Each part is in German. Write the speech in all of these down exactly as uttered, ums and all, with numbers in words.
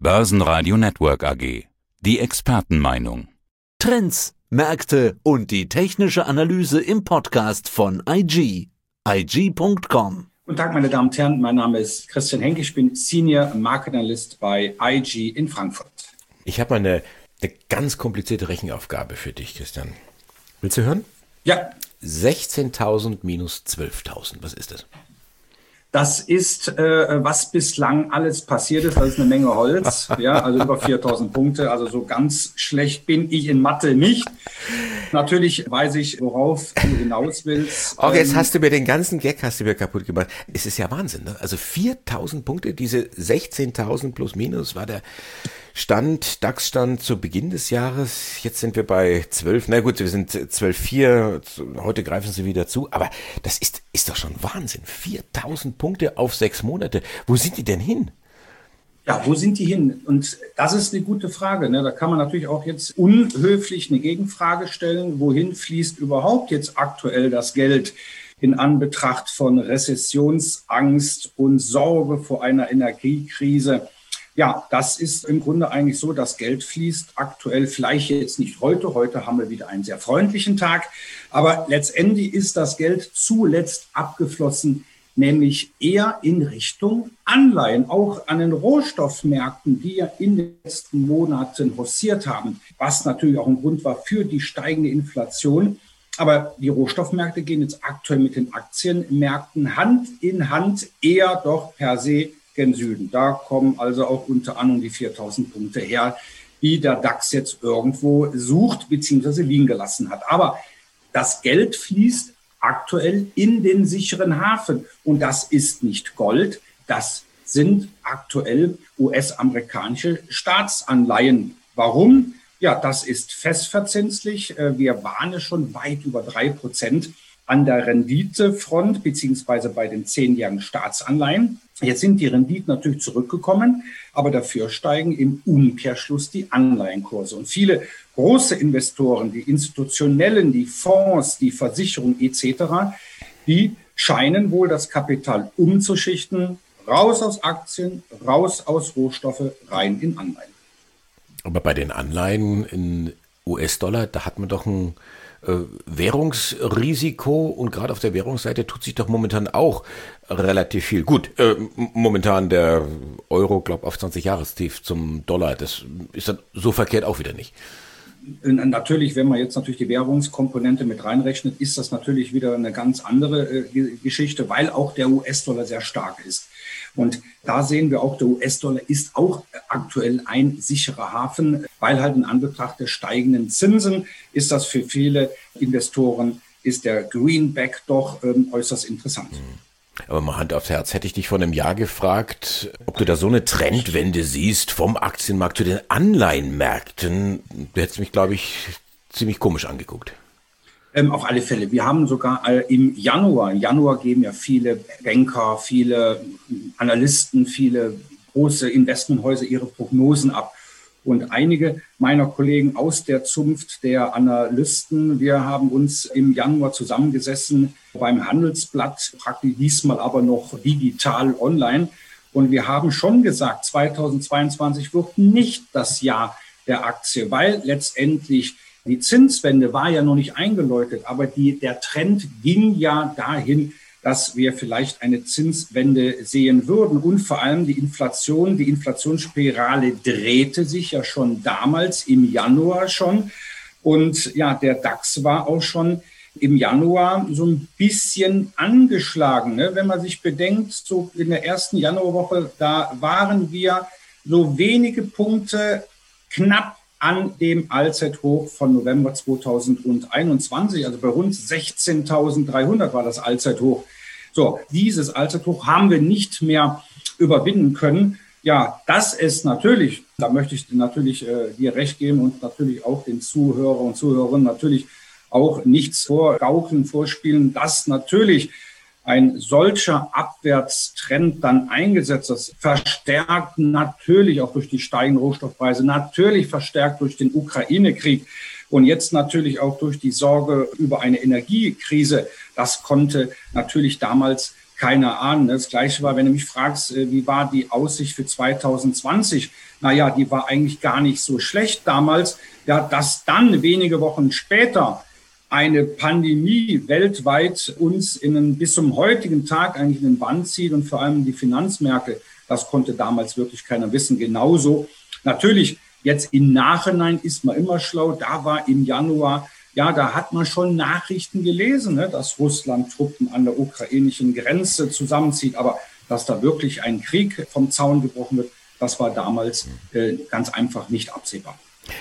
Börsenradio Network A G. Die Expertenmeinung. Trends, Märkte und die technische Analyse im Podcast von I G. I G Punkt com. Guten Tag, meine Damen und Herren. Mein Name ist Christian Henke. Ich bin Senior Market Analyst bei I G in Frankfurt. Ich habe mal eine, eine ganz komplizierte Rechenaufgabe für dich, Christian. Willst du hören? Ja. sechzehntausend minus zwölftausend. Was ist das? Das ist, äh, was bislang alles passiert ist. Das ist eine Menge Holz. Ja, also über viertausend Punkte. Also so ganz schlecht bin ich in Mathe nicht. Natürlich weiß ich, worauf du hinaus willst. Auch jetzt ähm, hast du mir den ganzen Gag hast du mir kaputt gemacht. Es ist ja Wahnsinn, ne? Also viertausend Punkte, diese sechzehntausend plus minus war der Stand, DAX-Stand zu Beginn des Jahres. Jetzt sind wir bei zwölf. Na gut, wir sind zwölf Komma vier. Heute greifen sie wieder zu. Aber das ist, ist doch schon Wahnsinn. viertausend Punkte auf sechs Monate. Wo sind die denn hin? Ja, wo sind die hin? Und das ist eine gute Frage. Ne? Da kann man natürlich auch jetzt unhöflich eine Gegenfrage stellen. Wohin fließt überhaupt jetzt aktuell das Geld in Anbetracht von Rezessionsangst und Sorge vor einer Energiekrise? Ja, das ist im Grunde eigentlich so, das Geld fließt aktuell, vielleicht jetzt nicht heute. Heute haben wir wieder einen sehr freundlichen Tag. Aber letztendlich ist das Geld zuletzt abgeflossen, nämlich eher in Richtung Anleihen, auch an den Rohstoffmärkten, die ja in den letzten Monaten haussiert haben, was natürlich auch ein Grund war für die steigende Inflation. Aber die Rohstoffmärkte gehen jetzt aktuell mit den Aktienmärkten Hand in Hand eher doch per se gen Süden. Da kommen also auch unter anderem die viertausend Punkte her, die der DAX jetzt irgendwo sucht bzw. liegen gelassen hat. Aber das Geld fließt aktuell in den sicheren Hafen. Und das ist nicht Gold, das sind aktuell U S-amerikanische Staatsanleihen. Warum? Ja, das ist festverzinslich. Wir waren ja schon weit über drei Prozent an der Renditefront beziehungsweise bei den zehnjährigen Staatsanleihen. Jetzt sind die Renditen natürlich zurückgekommen, aber dafür steigen im Umkehrschluss die Anleihenkurse. Und viele große Investoren, die Institutionellen, die Fonds, die Versicherungen et cetera, die scheinen wohl das Kapital umzuschichten, raus aus Aktien, raus aus Rohstoffe, rein in Anleihen. Aber bei den Anleihen in U S-Dollar, da hat man doch ein äh, Währungsrisiko und gerade auf der Währungsseite tut sich doch momentan auch relativ viel. Gut, äh, momentan der Euro, glaube auf zwanzig-Jahrestief zum Dollar, das ist dann so verkehrt auch wieder nicht. Natürlich, wenn man jetzt natürlich die Währungskomponente mit reinrechnet, ist das natürlich wieder eine ganz andere äh, Geschichte, weil auch der U S-Dollar sehr stark ist. Und da sehen wir auch, der U S-Dollar ist auch aktuell ein sicherer Hafen, weil halt in Anbetracht der steigenden Zinsen ist das für viele Investoren, ist der Greenback doch ähm, äußerst interessant. Aber mal Hand aufs Herz, hätte ich dich vor einem Jahr gefragt, ob du da so eine Trendwende siehst vom Aktienmarkt zu den Anleihenmärkten. Du hättest mich, glaube ich, ziemlich komisch angeguckt. Ähm, auf alle Fälle. Wir haben sogar äh, im Januar, im Januar geben ja viele Banker, viele Analysten, viele große Investmenthäuser ihre Prognosen ab. Und einige meiner Kollegen aus der Zunft der Analysten, wir haben uns im Januar zusammengesessen beim Handelsblatt, praktisch diesmal aber noch digital online. Und wir haben schon gesagt, zweitausendzweiundzwanzig wird nicht das Jahr der Aktie, weil letztendlich die Zinswende war ja noch nicht eingeläutet, aber die, der Trend ging ja dahin, dass wir vielleicht eine Zinswende sehen würden. Und vor allem die Inflation, die Inflationsspirale drehte sich ja schon damals im Januar schon. Und ja, der DAX war auch schon im Januar so ein bisschen angeschlagen. Ne? Wenn man sich bedenkt, so in der ersten Januarwoche, da waren wir so wenige Punkte knapp an dem Allzeithoch von November zweitausendeinundzwanzig, also bei rund sechzehntausenddreihundert war das Allzeithoch. So, dieses Allzeithoch haben wir nicht mehr überwinden können. Ja, das ist natürlich, da möchte ich natürlich äh, dir recht geben und natürlich auch den Zuhörer und Zuhörerinnen natürlich auch nichts vorgaukeln, vorspielen, dass natürlich ein solcher Abwärtstrend dann eingesetzt ist, verstärkt natürlich auch durch die steigenden Rohstoffpreise, natürlich verstärkt durch den Ukraine-Krieg und jetzt natürlich auch durch die Sorge über eine Energiekrise. Das konnte natürlich damals keine Ahnung. Das Gleiche war, wenn du mich fragst, wie war die Aussicht für zwanzig zwanzig? Naja, die war eigentlich gar nicht so schlecht damals. Ja, dass dann wenige Wochen später eine Pandemie weltweit uns in einen, bis zum heutigen Tag eigentlich in den Bann zieht und vor allem die Finanzmärkte, das konnte damals wirklich keiner wissen. Genauso natürlich jetzt im Nachhinein ist man immer schlau. Da war im Januar, ja, da hat man schon Nachrichten gelesen, ne, dass Russland Truppen an der ukrainischen Grenze zusammenzieht. Aber dass da wirklich ein Krieg vom Zaun gebrochen wird, das war damals äh, ganz einfach nicht absehbar.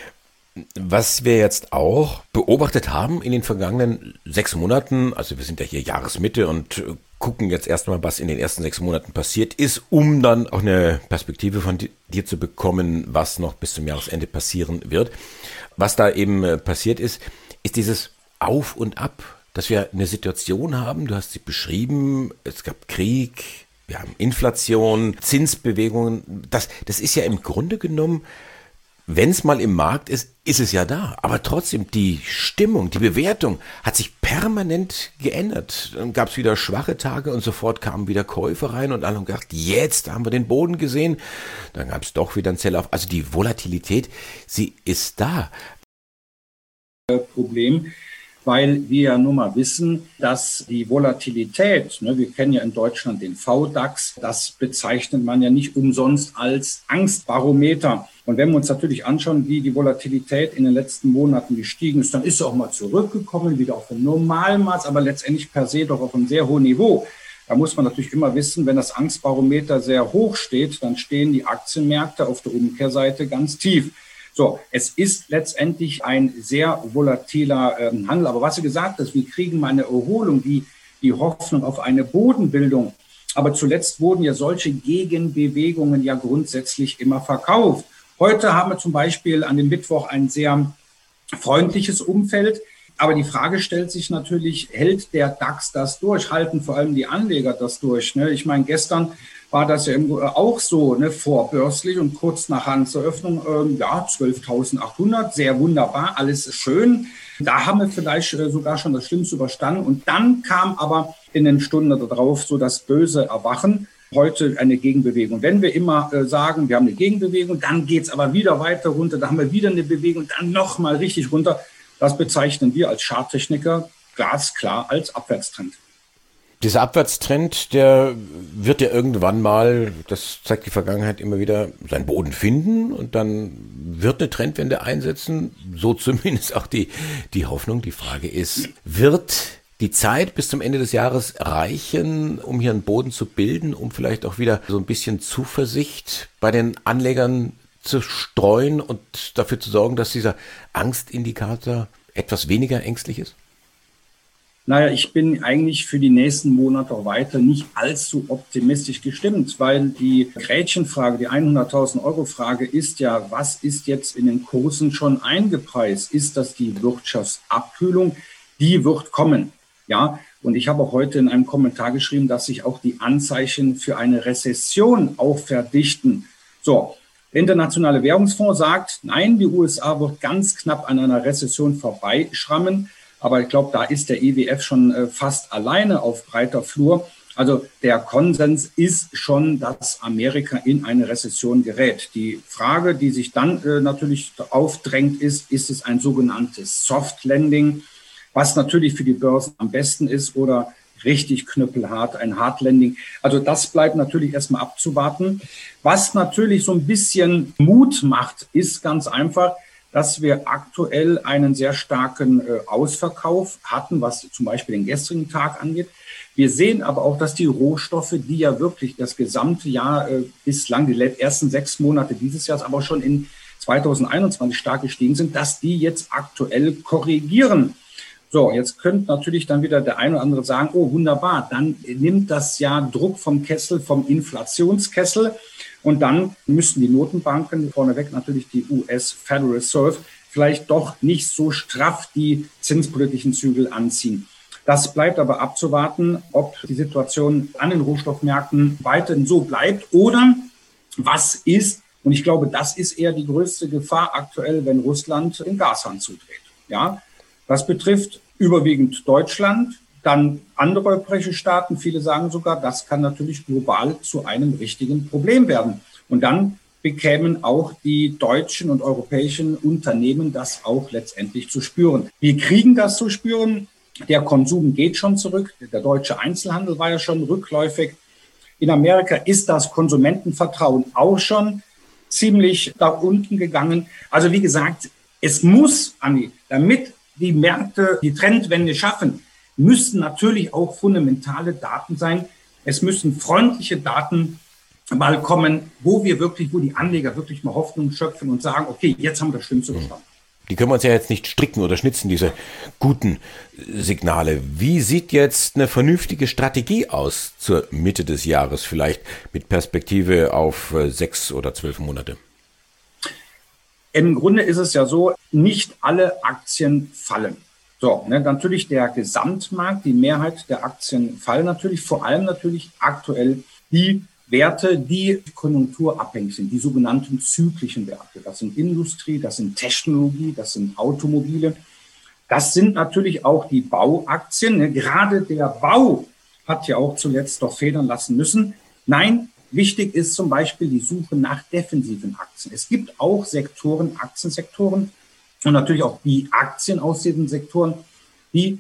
Was wir jetzt auch beobachtet haben in den vergangenen sechs Monaten, also wir sind ja hier Jahresmitte und gucken jetzt erstmal, was in den ersten sechs Monaten passiert ist, um dann auch eine Perspektive von dir zu bekommen, was noch bis zum Jahresende passieren wird. Was da eben passiert ist, ist dieses Auf und Ab, dass wir eine Situation haben, du hast sie beschrieben, es gab Krieg, wir haben Inflation, Zinsbewegungen, das, das ist ja im Grunde genommen, wenn es mal im Markt ist, ist es ja da. Aber trotzdem, die Stimmung, die Bewertung hat sich permanent geändert. Dann gab es wieder schwache Tage und sofort kamen wieder Käufe rein und alle haben gedacht, jetzt haben wir den Boden gesehen. Dann gab es doch wieder einen Sell-off. Also die Volatilität, sie ist da. Problem, weil wir ja nun mal wissen, dass die Volatilität, ne, wir kennen ja in Deutschland den V DAX, das bezeichnet man ja nicht umsonst als Angstbarometer. Und wenn wir uns natürlich anschauen, wie die Volatilität in den letzten Monaten gestiegen ist, dann ist sie auch mal zurückgekommen, wieder auf ein Normalmaß, aber letztendlich per se doch auf einem sehr hohen Niveau. Da muss man natürlich immer wissen, wenn das Angstbarometer sehr hoch steht, dann stehen die Aktienmärkte auf der Umkehrseite ganz tief. So, es ist letztendlich ein sehr volatiler ähm, Handel. Aber was du gesagt hast, wir kriegen mal eine Erholung, die, die Hoffnung auf eine Bodenbildung. Aber zuletzt wurden ja solche Gegenbewegungen ja grundsätzlich immer verkauft. Heute haben wir zum Beispiel an dem Mittwoch ein sehr freundliches Umfeld. Aber die Frage stellt sich natürlich, hält der DAX das durch? Halten vor allem die Anleger das durch? Ne? Ich meine, gestern war das ja auch so, ne, vorbörslich und kurz nach Handelseröffnung, ähm, ja, zwölftausendachthundert, sehr wunderbar, alles ist schön. Da haben wir vielleicht äh, sogar schon das Schlimmste überstanden. Und dann kam aber in den Stunden darauf so das böse Erwachen. Heute eine Gegenbewegung. Wenn wir immer äh, sagen, wir haben eine Gegenbewegung, dann geht's aber wieder weiter runter, dann haben wir wieder eine Bewegung, dann nochmal richtig runter. Das bezeichnen wir als Charttechniker glasklar als Abwärtstrend. Dieser Abwärtstrend, der wird ja irgendwann mal, das zeigt die Vergangenheit immer wieder, seinen Boden finden und dann wird eine Trendwende einsetzen. So zumindest auch die, die Hoffnung. Die Frage ist, wird die Zeit bis zum Ende des Jahres reichen, um hier einen Boden zu bilden, um vielleicht auch wieder so ein bisschen Zuversicht bei den Anlegern zu streuen und dafür zu sorgen, dass dieser Angstindikator etwas weniger ängstlich ist? Naja, ich bin eigentlich für die nächsten Monate auch weiter nicht allzu optimistisch gestimmt, weil die Gretchenfrage, die hunderttausend Euro Frage ist ja, was ist jetzt in den Kursen schon eingepreist? Ist das die Wirtschaftsabkühlung? Die wird kommen. Ja, und ich habe auch heute in einem Kommentar geschrieben, dass sich auch die Anzeichen für eine Rezession auch verdichten. So, der Internationale Währungsfonds sagt, nein, die U S A wird ganz knapp an einer Rezession vorbeischrammen. Aber ich glaube, da ist der E W F schon äh, fast alleine auf breiter Flur. Also der Konsens ist schon, dass Amerika in eine Rezession gerät. Die Frage, die sich dann äh, natürlich aufdrängt, ist, ist es ein sogenanntes Soft Landing, was natürlich für die Börsen am besten ist, oder richtig knüppelhart, ein Hard Landing. Also das bleibt natürlich erstmal abzuwarten. Was natürlich so ein bisschen Mut macht, ist ganz einfach, dass wir aktuell einen sehr starken äh, Ausverkauf hatten, was zum Beispiel den gestrigen Tag angeht. Wir sehen aber auch, dass die Rohstoffe, die ja wirklich das gesamte Jahr äh, bislang, die ersten sechs Monate dieses Jahres, aber schon in zweitausendeinundzwanzig stark gestiegen sind, dass die jetzt aktuell korrigieren. So, jetzt könnte natürlich dann wieder der eine oder andere sagen, oh wunderbar, dann nimmt das ja Druck vom Kessel, vom Inflationskessel. Und dann müssten die Notenbanken, vorneweg natürlich die U S Federal Reserve, vielleicht doch nicht so straff die zinspolitischen Zügel anziehen. Das bleibt aber abzuwarten, ob die Situation an den Rohstoffmärkten weiterhin so bleibt oder was ist. Und ich glaube, das ist eher die größte Gefahr aktuell, wenn Russland den Gashahn zudreht. Ja, das betrifft überwiegend Deutschland, dann andere europäische Staaten, viele sagen sogar, das kann natürlich global zu einem richtigen Problem werden. Und dann bekämen auch die deutschen und europäischen Unternehmen das auch letztendlich zu spüren. Wir kriegen das zu spüren. Der Konsum geht schon zurück. Der deutsche Einzelhandel war ja schon rückläufig. In Amerika ist das Konsumentenvertrauen auch schon ziemlich da unten gegangen. Also wie gesagt, es muss, Anni, damit die Märkte die Trendwende schaffen, müssten natürlich auch fundamentale Daten sein. Es müssen freundliche Daten mal kommen, wo wir wirklich, wo die Anleger wirklich mal Hoffnung schöpfen und sagen, okay, jetzt haben wir das Schlimmste verstanden. Die können wir uns ja jetzt nicht stricken oder schnitzen, diese guten Signale. Wie sieht jetzt eine vernünftige Strategie aus zur Mitte des Jahres, vielleicht mit Perspektive auf sechs oder zwölf Monate? Im Grunde ist es ja so, nicht alle Aktien fallen. So, ne, natürlich der Gesamtmarkt, die Mehrheit der Aktien fallen natürlich, vor allem natürlich aktuell die Werte, die konjunkturabhängig sind, die sogenannten zyklischen Werte. Das sind Industrie, das sind Technologie, das sind Automobile. Das sind natürlich auch die Bauaktien. Ne? Gerade der Bau hat ja auch zuletzt doch federn lassen müssen. Nein, wichtig ist zum Beispiel die Suche nach defensiven Aktien. Es gibt auch Sektoren, Aktiensektoren und natürlich auch die Aktien aus diesen Sektoren, die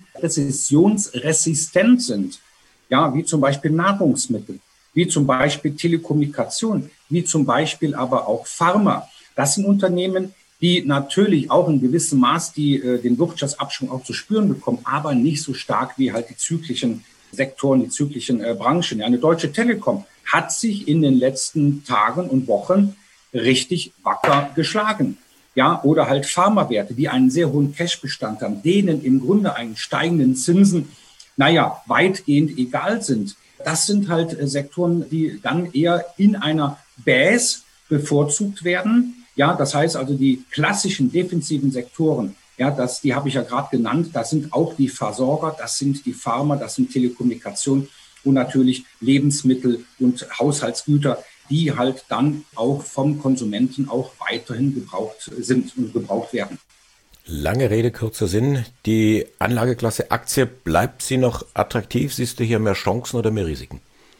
rezessionsresistent sind. Ja, wie zum Beispiel Nahrungsmittel, wie zum Beispiel Telekommunikation, wie zum Beispiel aber auch Pharma. Das sind Unternehmen, die natürlich auch in gewissem Maß die, äh, den Wirtschaftsabschwung auch zu spüren bekommen, aber nicht so stark wie halt die zyklischen Sektoren, die zyklischen äh, Branchen. Ja, eine Deutsche Telekom hat sich in den letzten Tagen und Wochen richtig wacker geschlagen. Ja, oder halt Pharmawerte, die einen sehr hohen Cashbestand haben, denen im Grunde einen steigenden Zinsen, naja, weitgehend egal sind. Das sind halt Sektoren, die dann eher in einer Base bevorzugt werden. Ja, das heißt also die klassischen defensiven Sektoren, ja, das, die habe ich ja gerade genannt. Das sind auch die Versorger, das sind die Pharma, das sind Telekommunikation und natürlich Lebensmittel und Haushaltsgüter, die halt dann auch vom Konsumenten auch weiterhin gebraucht sind und gebraucht werden. Lange Rede, kurzer Sinn. Die Anlageklasse Aktie, bleibt sie noch attraktiv? Siehst du hier mehr Chancen oder mehr Risiken?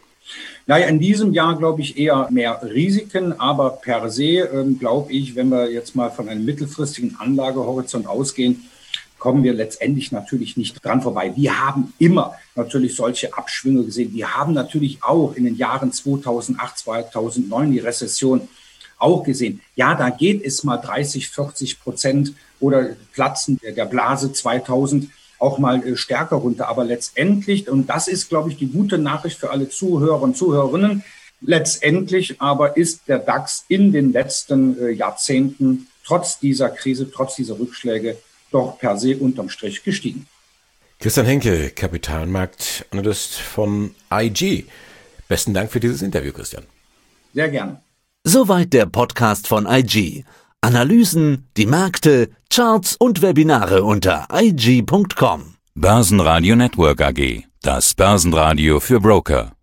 Naja, in diesem Jahr glaube ich eher mehr Risiken, aber per se ähm, glaube ich, wenn wir jetzt mal von einem mittelfristigen Anlagehorizont ausgehen, kommen wir letztendlich natürlich nicht dran vorbei. Wir haben immer natürlich solche Abschwünge gesehen. Wir haben natürlich auch in den Jahren zweitausendacht, zweitausendneun die Rezession auch gesehen. Ja, da geht es mal dreißig, vierzig Prozent oder Platzen der Blase zweitausend auch mal stärker runter. Aber letztendlich, und das ist, glaube ich, die gute Nachricht für alle Zuhörer und Zuhörerinnen, letztendlich aber ist der DAX in den letzten Jahrzehnten trotz dieser Krise, trotz dieser Rückschläge doch per se unterm Strich gestiegen. Christian Henkel, Kapitalmarktanalyst von I G. Besten Dank für dieses Interview, Christian. Sehr gerne. Soweit der Podcast von I G. Analysen, die Märkte, Charts und Webinare unter i g punkt com. Börsenradio Network A G. Das Börsenradio für Broker.